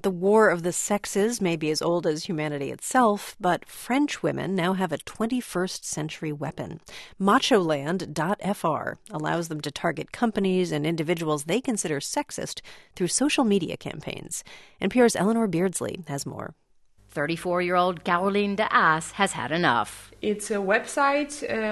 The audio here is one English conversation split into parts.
The War of the Sexes may be as old as humanity itself, but French women now have a 21st century weapon. Macholand.fr allows them to target companies and individuals they consider sexist through social media campaigns. NPR's Eleanor Beardsley has more. 34-year-old Caroline de Haas has had enough. It's a website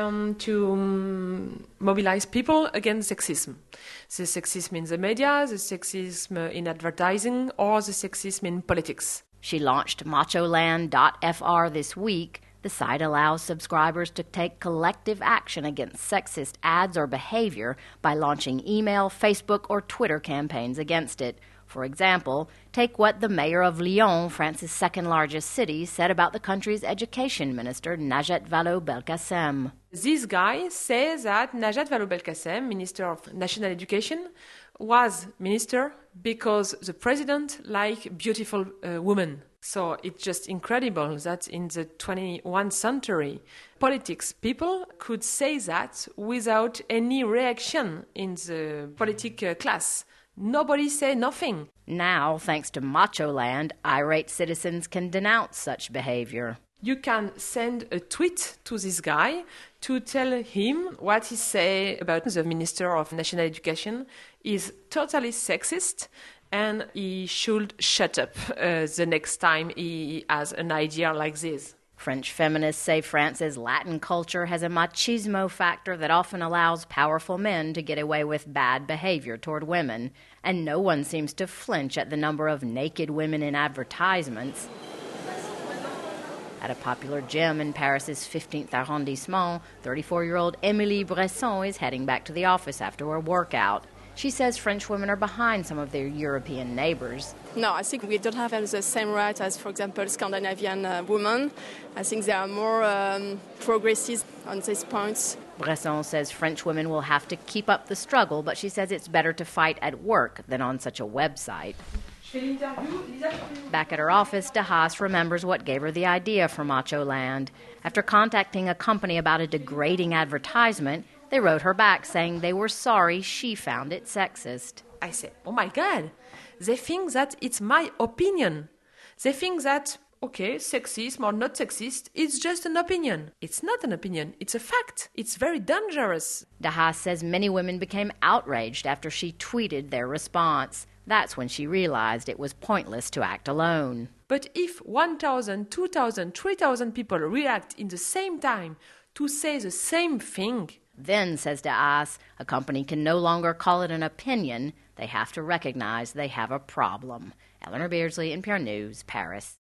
to mobilize people against sexism. The sexism in the media, the sexism in advertising, or the sexism in politics. She launched Macholand.fr this week. The site allows subscribers to take collective action against sexist ads or behavior by launching email, Facebook, or Twitter campaigns against it. For example, take what the mayor of Lyon, France's second-largest city, said about the country's education minister, Najat Vallaud-Belkacem. This guy says that Najat Vallaud-Belkacem, Minister of National Education, was minister because the president liked beautiful women. So it's just incredible that in the 21st century, politics people could say that without any reaction in the political class. Nobody say nothing. Now, thanks to Macholand, irate citizens can denounce such behavior. You can send a tweet to this guy to tell him what he say about the Minister of National Education is totally sexist and he should shut up the next time he has an idea like this. French feminists say France's Latin culture has a machismo factor that often allows powerful men to get away with bad behavior toward women, and no one seems to flinch at the number of naked women in advertisements. At a popular gym in Paris's 15th arrondissement, 34-year-old Émilie Bresson is heading back to the office after her workout. She says French women are behind some of their European neighbors. No, I think we don't have the same rights as, for example, Scandinavian women. I think they are more progressive on these points. Bresson says French women will have to keep up the struggle, but she says it's better to fight at work than on such a website. Back at her office, de Haas remembers what gave her the idea for Macholand. After contacting a company about a degrading advertisement, they wrote her back saying they were sorry she found it sexist. I said, oh my God, they think that it's my opinion. They think that, okay, sexism or not sexist, it's just an opinion. It's not an opinion, it's a fact. It's very dangerous. De Haas says many women became outraged after she tweeted their response. That's when she realized it was pointless to act alone. But if 1,000, 2,000, 3,000 people react in the same time to say the same thing, then, says de Haas, a company can no longer call it an opinion. They have to recognize they have a problem. Eleanor Beardsley, NPR News, Paris.